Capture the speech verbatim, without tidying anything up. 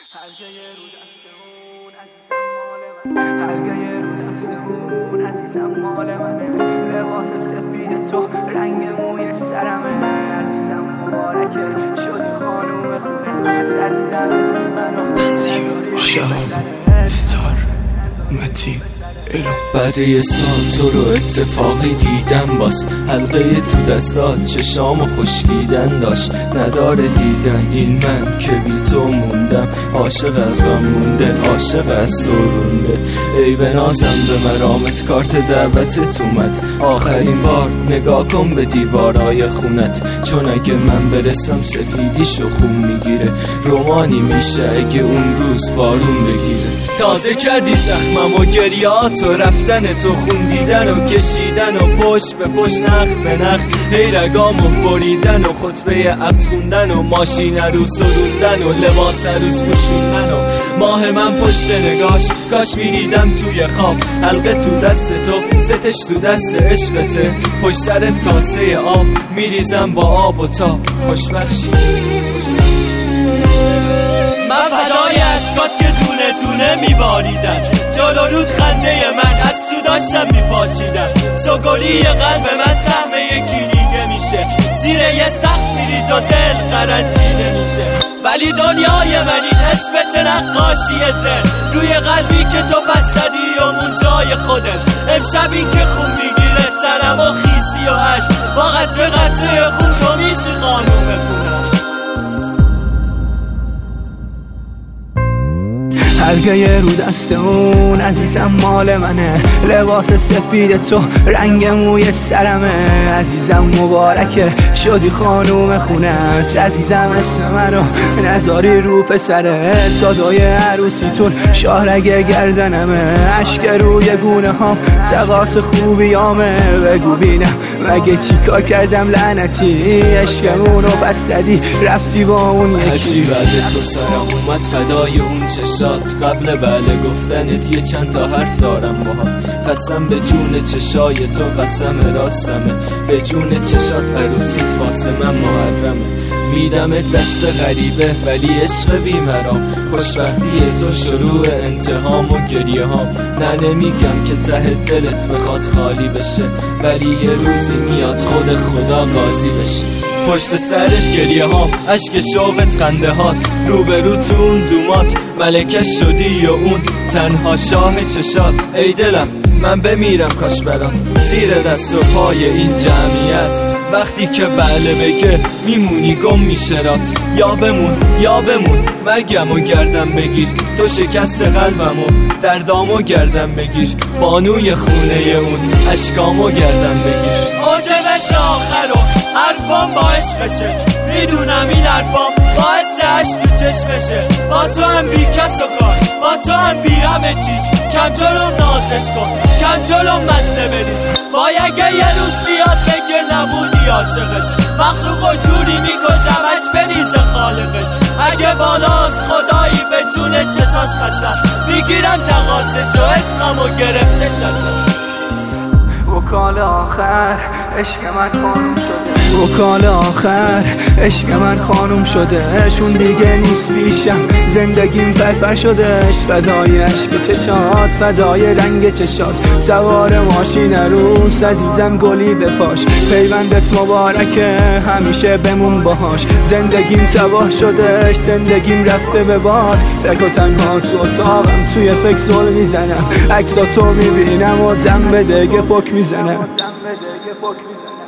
حلقه رو دستمون عزیزم مال من، حلقه رو دستمون عزیزم مال منه، لباس سفید تو رنگ موی سرمه، عزیزم مبارکه شدی خانوم خونت، عزیزم اسم منو تنظیم شهاب استار متین الو. بعد یه سال تو رو اتفاقی دیدم، باز حلقه تو دستات چشام و خشکیدن داشت، نداره دیدن این من که بی تو موندم، عاشق از غم مونده، عاشق از تو رونده. ای به نازم به مرامت کارت دعوتت اومد، آخرین بار نگاه کن به دیوارای خونت، چون اگه من برسم سفیدیشو خون میگیره، رومانی میشه اگه اون روز بارون بگیره. تازه کردی زخمم و گریات و رفتن تو، خون دیدن و کشیدن و پشت به پشت نخ به نخ، هی رگامو بریدن و خطبه عبد خوندن و ماشین عروس روندن و لباس عروس پوشوندن و ماه من پشت نگاش، کاش میدیدم توی خواب حلقه تو دست تو، ستش تو دست عشقته، پشت سرت کاسه آب میریزم با آب و تاب، خوشبخشی من فدای اشکات که دونه دونه میباریدن، جلو رود خنده من از تو داشتم میپاشیدن، سوگلی قلب من سهم یکی دیگه میشه، زیر یه سخت میری تو دل قرنطینه میشه، ولی دنیای من این اسمت نقاشی زن، روی قلبی که تو بستدی و اون جای خودت، امشبی که خون میگیره تنم و خیسی و عشق، با قطره قطره خون تو میشی خانوم خونش. حلقه رو دستمون عزیزم مال منه، لباس سفید تو رنگ موی سرمه، عزیزم مبارکه شدی خانوم خونت، عزیزم اسم منو نذاری رو پسرت، کادوی عروسیتون شاهرگ گردنمه، عشق روی گونه هام تقاس خوبیامه، بگو بینم مگه چی کار کردم لعنتی، عشقمونو بستدی رفتی با اون یکی. بعد تو سرم اومد فدای اون چشات، قبل بله گفتنت یه چند تا حرف دارم باهات، قسم به جون چشای تو قسم راستمه، به جون چشات عروسیت واسه من محرمه، میدمت دست غریبه ولی عشق بیمرام، خوشبختی تو شروع انتهام و گریه هام، نه نمیگم که ته دلت بخواد خالی بشه، ولی یه روزی میاد خود خدا قاضی بشه، پشت سرت گریه ها، عشق شوقت خنده هات، رو به رو تو اون دومات، ملکه شدی و اون تنها شاه چشات، ای دلم من بمیرم کاش برات زیر دست و پای این جمعیت، وقتی که بله بگه میمونی گم میشرات، یا بمون یا بمون مرگمو گردم بگیر، تو شکست قلبمو دردامو گردم بگیر، بانوی خونه اون اشکامو گردم بگیر. عاجبش آخرو حرفام با عشقشه، میدونم این حرفام باعث عشق تو چشمشه، با تو هم بی کس و کار، با تو هم بی همه چیز، کم جلو نازش کن کم جلو مزه بریز، وای اگه یه روز بیاد بگه نبودی عاشقش، مخلوق و جوری میکشمش بریز خالقش، اگه بالاست خدایی به جون چشاش قسم، میگیرم تقاسش و عشقمو گرفتش ازم. وکال آخر عشق من خانوم شده، وکال آخر عشق من خانوم شده، شون دیگه نیست پیشم زندگیم پرپر شدهش، فدای عشق چشات فدای رنگ چشات، سوار ماشین عروس عزیزم گلی بپاش، پیوندت مبارکه همیشه بمون باهاش، زندگیم تباه شدهش زندگیم رفته به باد، تک و تنها تو اتاقم توی فکر زل میزنم، عکساتو میبینم و دم به دگه پک میزنم.